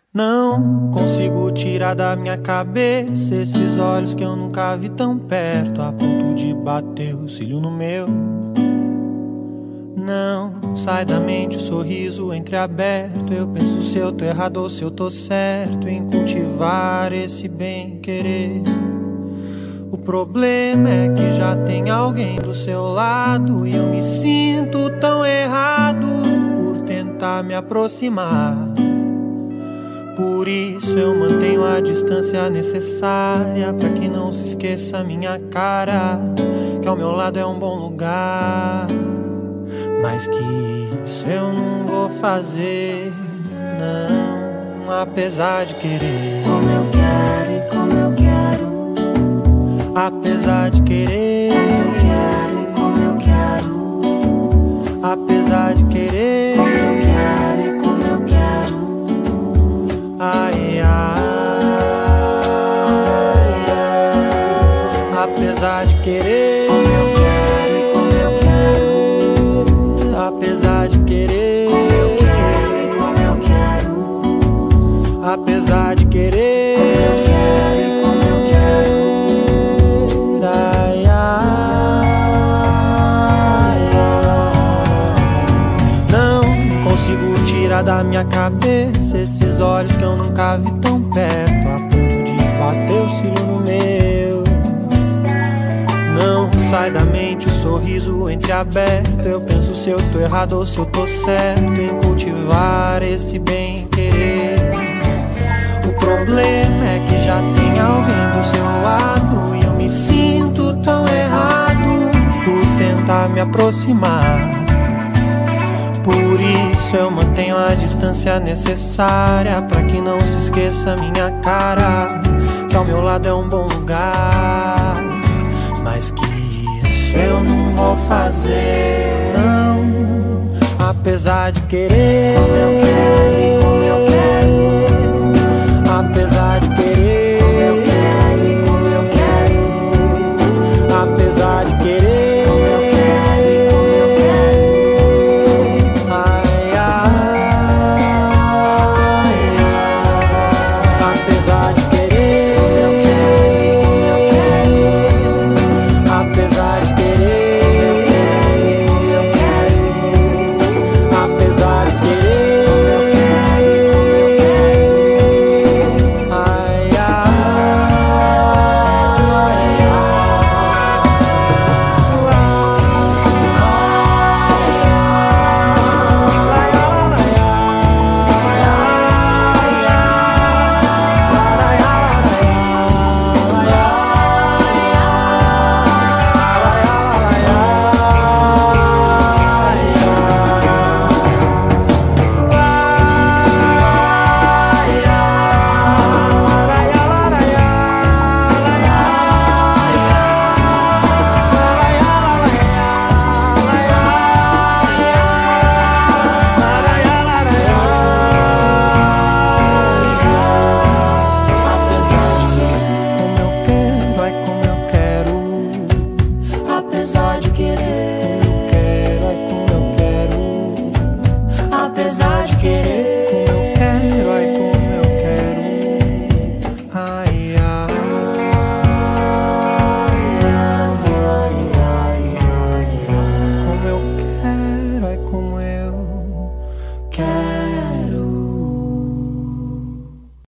Não consigo tirar da minha cabeça esses olhos que eu nunca vi tão perto, a ponto de bater o cílio no meu. Não sai da mente o sorriso entreaberto. Eu penso se eu tô errado ou se eu tô certo em cultivar esse bem-querer. O problema é que já tem alguém do seu lado e eu me sinto tão errado por tentar me aproximar. Por isso eu mantenho a distância necessária pra que não se esqueça minha cara, que ao meu lado é um bom lugar. Mas que isso eu não vou fazer, não, apesar de querer. Como eu quero e como eu quero, apesar de querer. Como eu quero, apesar de querer. como eu quero e como eu quero. Ai, ai, apesar de querer. Como eu quero e como eu quero. Apesar de querer. Como eu quero e como eu quero. Apesar de querer. Como eu quero e como eu quero. Ai, ai, ai. Não consigo tirar da minha cabeça esses olhos que eu nunca vi tão perto, a ponto de bater o cílio no meu. Não sai da mente o sorriso entreaberto. Eu penso se eu tô errado ou se eu tô certo em cultivar esse bem-querer. O problema é que já tem alguém do seu lado e eu me sinto tão errado por tentar me aproximar. Por isso eu mantenho a distância necessária pra que não se esqueça minha cara, que ao meu lado é um bom lugar. Mas que isso eu não vou fazer, não, apesar de querer. Como eu quero e